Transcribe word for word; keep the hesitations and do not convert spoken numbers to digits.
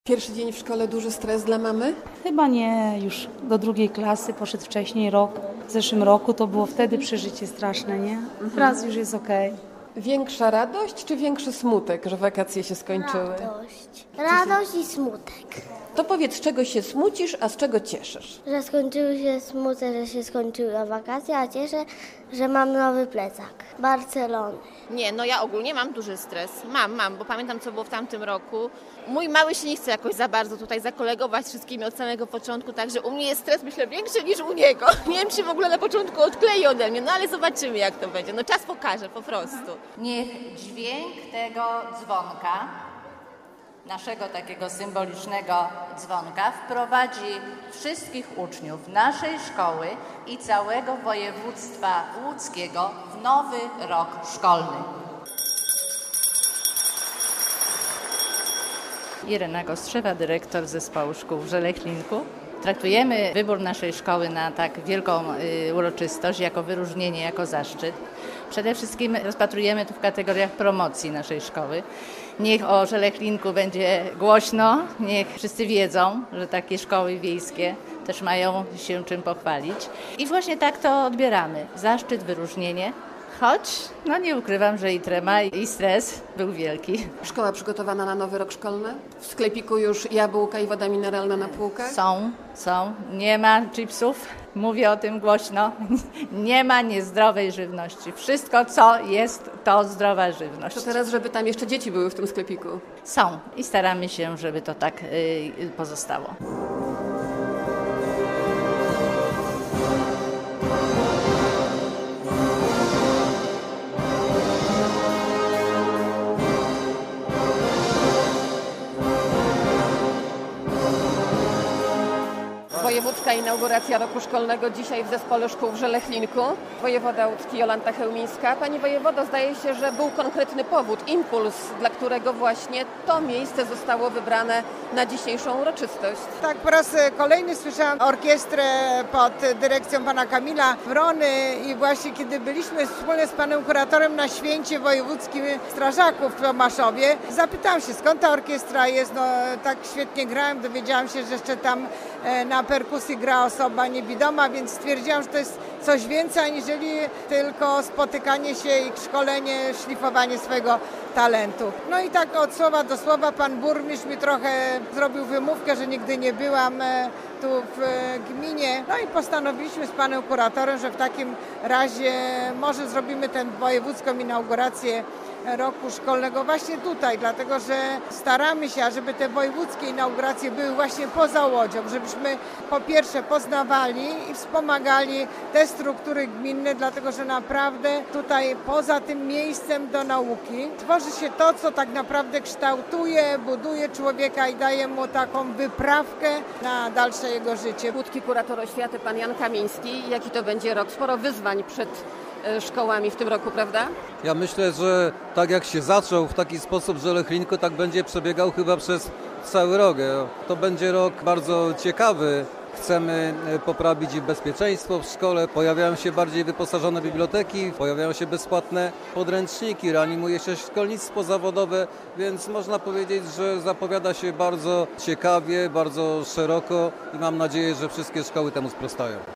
Pierwszy dzień w szkole, duży stres dla mamy? Chyba nie, już do drugiej klasy poszedł wcześniej rok. W zeszłym roku to było wtedy przeżycie straszne, nie? Teraz już jest okej. Większa radość czy większy smutek, że wakacje się skończyły? Radość. Radość i smutek. To powiedz, z czego się smucisz, a z czego cieszysz? Że skończyły się smutek, że się skończyły wakacje, a cieszę, że mam nowy plecak. Barcelony. Nie, no ja ogólnie mam duży stres. Mam, mam, bo pamiętam, co było w tamtym roku. Mój mały się nie chce jakoś za bardzo tutaj zakolegować z wszystkimi od samego początku, także u mnie jest stres, myślę, większy niż u niego. Nie wiem, czy w ogóle na początku odklei ode mnie, no ale zobaczymy, jak to będzie. No czas pokaże po prostu. Niech dźwięk tego dzwonka, naszego takiego symbolicznego dzwonka, wprowadzi wszystkich uczniów naszej szkoły i całego województwa łódzkiego w nowy rok szkolny. Irena Kostrzewa, dyrektor Zespołu Szkół w Żelechlinku. Traktujemy wybór naszej szkoły na tak wielką y, uroczystość jako wyróżnienie, jako zaszczyt. Przede wszystkim rozpatrujemy to w kategoriach promocji naszej szkoły. Niech o Żelechlinku będzie głośno, niech wszyscy wiedzą, że takie szkoły wiejskie też mają się czym pochwalić. I właśnie tak to odbieramy. Zaszczyt, wyróżnienie. Choć, no nie ukrywam, że i trema, i stres był wielki. Szkoła przygotowana na nowy rok szkolny? W sklepiku już jabłka i woda mineralna na półkach? Są, są. Nie ma chipsów. Mówię o tym głośno. Nie ma niezdrowej żywności. Wszystko, co jest, to zdrowa żywność. To teraz, żeby tam jeszcze dzieci były w tym sklepiku? Są i staramy się, żeby to tak yy, pozostało. Wojewódzka inauguracja roku szkolnego dzisiaj w Zespole Szkół w Żelechlinku. Wojewoda łódzki Jolanta Chełmińska. Pani wojewodo, zdaje się, że był konkretny powód, impuls, dla którego właśnie to miejsce zostało wybrane na dzisiejszą uroczystość. Tak, po raz kolejny słyszałam orkiestrę pod dyrekcją pana Kamila Wrony i właśnie kiedy byliśmy wspólnie z panem kuratorem na święcie wojewódzkim strażaków w Tomaszowie, zapytałam się, skąd ta orkiestra jest. No tak świetnie grałem, dowiedziałam się, że jeszcze tam na perkusji gra osoba niewidoma, więc stwierdziłam, że to jest coś więcej aniżeli tylko spotykanie się i szkolenie, szlifowanie swojego talentu. No i tak od słowa do słowa pan burmistrz mi trochę zrobił wymówkę, że nigdy nie byłam tu w gminie. No i postanowiliśmy z panem kuratorem, że w takim razie może zrobimy tę wojewódzką inaugurację roku szkolnego właśnie tutaj, dlatego że staramy się, żeby te wojewódzkie inauguracje były właśnie poza Łodzią, żebyśmy po pierwsze poznawali i wspomagali te struktury gminne, dlatego że naprawdę tutaj poza tym miejscem do nauki tworzy się to, co tak naprawdę kształtuje, buduje człowieka i daje mu taką wyprawkę na dalsze jego życie. Łódzki kurator oświaty pan Jan Kamiński. Jaki to będzie rok? Sporo wyzwań przed szkołami w tym roku, prawda? Ja myślę, że tak jak się zaczął w taki sposób w Żelechlinku, tak będzie przebiegał chyba przez cały rok. To będzie rok bardzo ciekawy. Chcemy poprawić bezpieczeństwo w szkole, pojawiają się bardziej wyposażone biblioteki, pojawiają się bezpłatne podręczniki, reanimuje się szkolnictwo zawodowe, więc można powiedzieć, że zapowiada się bardzo ciekawie, bardzo szeroko i mam nadzieję, że wszystkie szkoły temu sprostają.